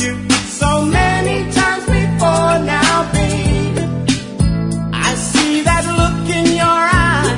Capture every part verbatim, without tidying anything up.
you so many times before now, babe. I see that look in your eye,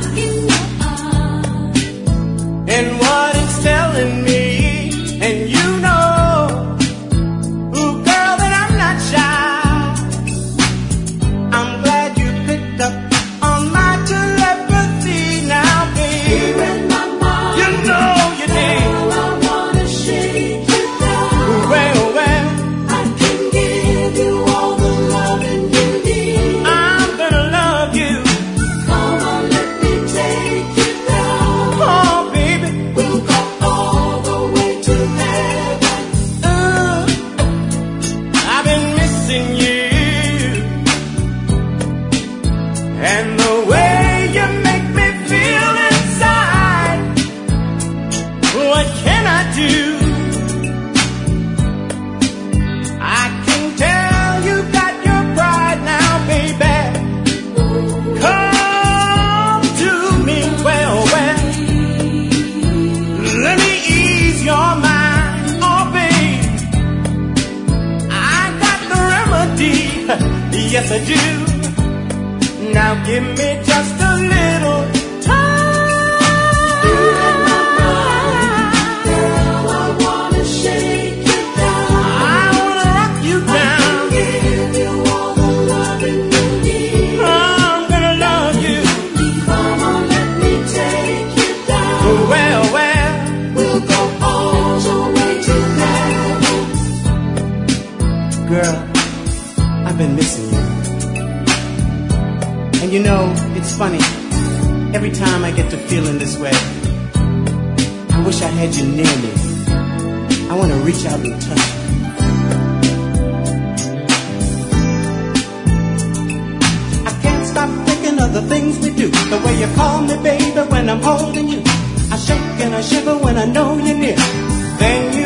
and what it's telling me, and you know, ooh, girl, that I'm not shy. I'm glad you picked up on my telepathy now, babe. You're in my mind. You know you did. Girl, I wanna shake you down. Well, well, I can give you all the loving you need. I'm gonna love you. Come on, let me take you down. Oh, baby. We'll go all the way to heaven. Uh, I've been missing you, and the way you make me feel inside. What can I do? I can tell you got your pride now, baby. Come to me, well, well. Let me ease your mind, oh babe. I got the remedy, yes I do. Now give me just a little time. Girl, I wanna shake you down. I wanna rock you down. Give you all the loving you need. I'm gonna love you. Come on, let me take you down. Well, well, We'll go all the way to heaven. girl, I've been missing you. And you know, it's funny. Every time I get to feeling this way, I wish I had you near me. I want to reach out and touch you. I can't stop thinking of the things we do. The way you call me, baby, when I'm holding you. I shake and I shiver when I know you're near. Then you